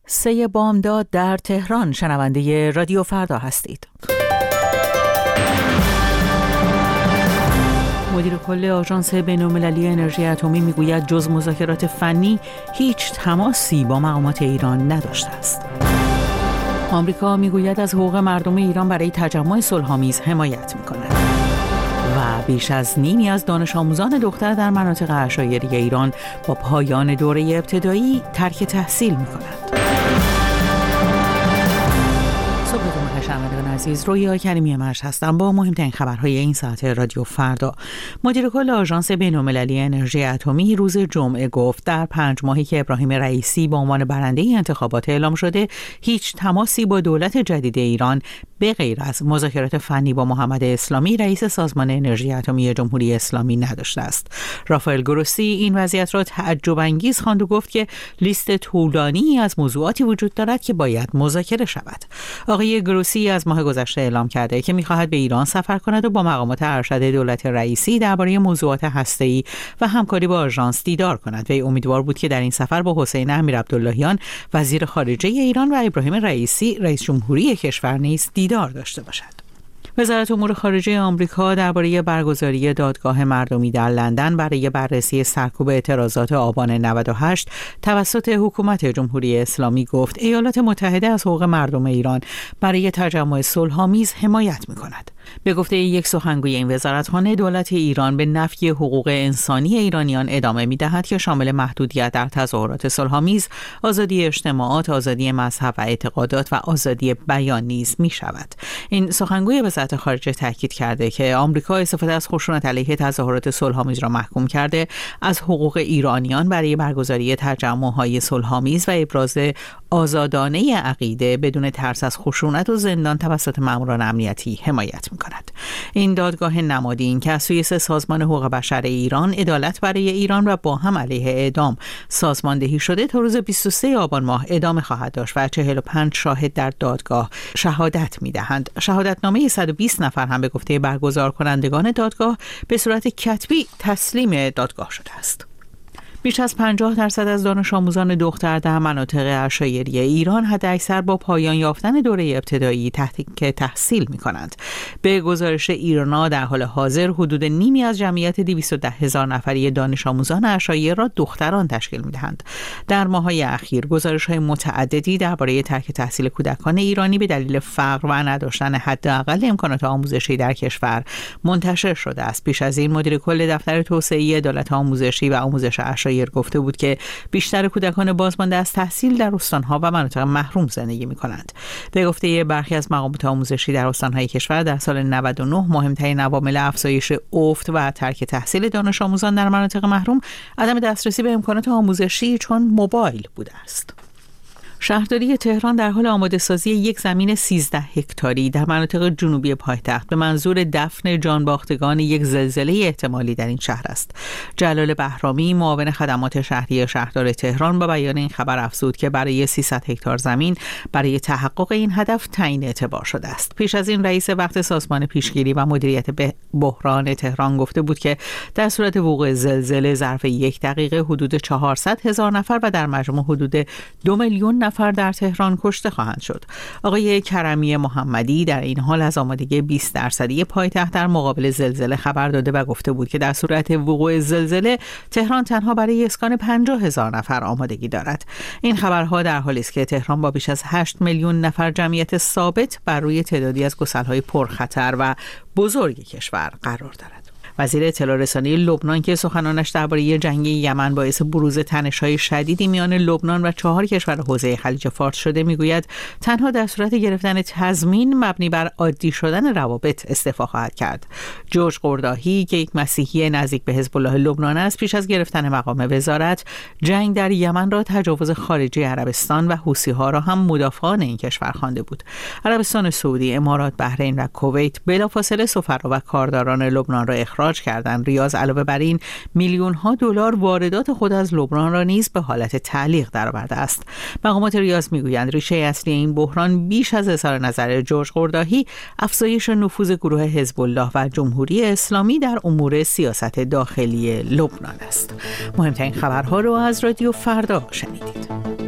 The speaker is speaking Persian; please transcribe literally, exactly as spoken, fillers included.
سه بامداد در تهران. شنونده رادیو فردا هستید. مدیر کل آژانس بین‌المللی انرژی اتمی میگوید جز مذاکرات فنی هیچ تماسی با مقامات ایران نداشته است. آمریکا میگوید از حقوق مردم ایران برای تجمع صلح‌آمیز حمایت می‌کند. و بیش از نیمی از دانش آموزان دختر در مناطق عشایری ایران با پایان دوره ابتدایی ترک تحصیل می‌کنند. صبحتون شنوندگان عزیز، رویا کریمی مرش هستم با مهمترین خبرهای این ساعت رادیو فردا. مدیر کل آژانس بین‌المللی انرژی اتمی روز جمعه گفت در پنج ماهی که ابراهیم رئیسی به عنوان برنده انتخابات اعلام شده، هیچ تماسی با دولت جدید ایران به غیر از مذاکرات فنی با محمد اسلامی رئیس سازمان انرژی اتمی جمهوری اسلامی نداشته است. رافائل گروسی این وضعیت را تعجب انگیز خواند و گفت که لیست طولانی از موضوعاتی وجود دارد که باید مذاکره شود. آقای گروسی از ماه گذشته اعلام کرده که می‌خواهد به ایران سفر کند و با مقامات ارشد دولت رئیسی درباره موضوعات هسته‌ای و همکاری با آژانس دیدار کند. وی امیدوار بود که در این سفر با حسین امیرعبداللهیان وزیر خارجه ایران و ابراهیم رئیسی رئیس جمهوری کشور نیز دیدار داشته باشد. وزارت امور خارجه آمریکا درباره برگزاری دادگاه مردمی در لندن برای بررسی سرکوب اعتراضات آبان نود و هشت توسط حکومت جمهوری اسلامی گفت ایالات متحده از حقوق مردم ایران برای تجمع صلح‌آمیز حمایت می‌کند. به گفته یک سخنگوی این وزارتخانه، دولت ایران به نفی حقوق انسانی ایرانیان ادامه می‌دهد که شامل محدودیت در تظاهرات صلح‌آمیز، آزادی اجتماعات، آزادی مذهب و اعتقادات و آزادی بیان نیز می‌شود. این سخنگوی وزارت خارجه تاکید کرده که آمریکا استفاده از خشونت علیه تظاهرات صلح‌آمیز را محکوم کرده، از حقوق ایرانیان برای برگزاری تجمع‌های صلح‌آمیز و ابراز آزادانه عقیده بدون ترس از خشونت و زندان توسط ماموران امنیتی حمایت می‌کند. این دادگاه نمادین که از سوی سازمان حقوق بشر ایران، عدالت برای ایران و با هم علیه اعدام سازماندهی شده تا روز بیست و سوم آبان ماه ادامه خواهد داشت و چهل و پنج شاهد در دادگاه شهادت می‌دهند. شهادتنامه صد و بیست نفر هم به گفته برگزار کنندگان دادگاه به صورت کتبی تسلیم دادگاه شده است. بیش از پنجاه درصد از دانش آموزان دختر در مناطق عشایری ایران حداکثر با پایان یافتن دوره ابتدایی تحقیق تحصیل می‌کنند. به گزارش ایرنا در حال حاضر حدود نیمی از جمعیت دویست و ده هزار نفری دانش آموزان عشایر را دختران تشکیل می‌دهند. در ماه‌های اخیر گزارش‌های متعددی درباره ترک تحصیل کودکان ایرانی به دلیل فقر و نداشتن حداقل امکانات آموزشی در کشور منتشر شده است. پیش از این مدیر کل دفتر توسعه عدالت آموزشی و آموزش عشایر گفته بود که بیشتر کودکان بازمانده از تحصیل در استان‌ها و مناطق محروم زندگی می‌کنند. به گفته برخی از مقامات آموزشی در استان‌های کشور، در سال نود و نه مهمترین عوامل افزایش افت و ترک تحصیل دانش آموزان در مناطق محروم عدم دسترسی به امکانات آموزشی چون موبایل بوده است. شهرداری تهران در حال آماده سازی یک زمین سیزده هکتاری در مناطق جنوبی پایتخت به منظور دفن جانباختگان یک زلزله احتمالی در این شهر است. جلال بهرامی، معاون خدمات شهری شهردار تهران، با بیان این خبر افزود که برای سیصد هکتار زمین برای تحقق این هدف تعیین اعتبار شده است. پیش از این رئیس وقت سازمان پیشگیری و مدیریت بحران تهران گفته بود که در صورت وقوع زلزله ظرف یک دقیقه حدود چهارصد هزار نفر و در مجموع حدود دو میلیون نفر در تهران کشته خواهند شد. آقای کرمی محمدی در این حال از آمادگی بیست درصدی پایتخت در مقابل زلزله خبر داده و گفته بود که در صورت وقوع زلزله تهران تنها برای اسکان پنجاه هزار نفر آمادگی دارد. این خبرها در حالی است که تهران با بیش از هشت میلیون نفر جمعیت ثابت بر روی تعدادی از گسل‌های پرخطر و بزرگ کشور قرار دارد. وزیر اطلاع رسانی لبنان که سخنانش درباره جنگ یمن باعث بروز تنش‌های شدیدی میان لبنان و چهار کشور حوزه خلیج فارس شده، میگوید تنها در صورت گرفتن تضمین مبنی بر عادی شدن روابط استعفا خواهد کرد. جورج قرداهی که یک مسیحی نزدیک به حزب الله لبنان است، پیش از گرفتن مقام وزارت جنگ در یمن را تجاوز خارجی عربستان و حوثی‌ها را هم مدافعان این کشور خوانده بود. عربستان سعودی، امارات، بحرین و کویت بلافاصله سفرا و کارداران لبنان را اخراج کردند. ریاض علاوه بر این میلیون ها دلار واردات خود از لبنان را نیز به حالت تعلیق درآورده است. مقامات ریاض میگویند ریشه اصلی این بحران بیش از اظهار نظر جورج قرداهی افزایش نفوذ گروه حزب الله و جمهوری اسلامی در امور سیاست داخلی لبنان است. مهمترین خبرها رو از رادیو فردا شنیدید.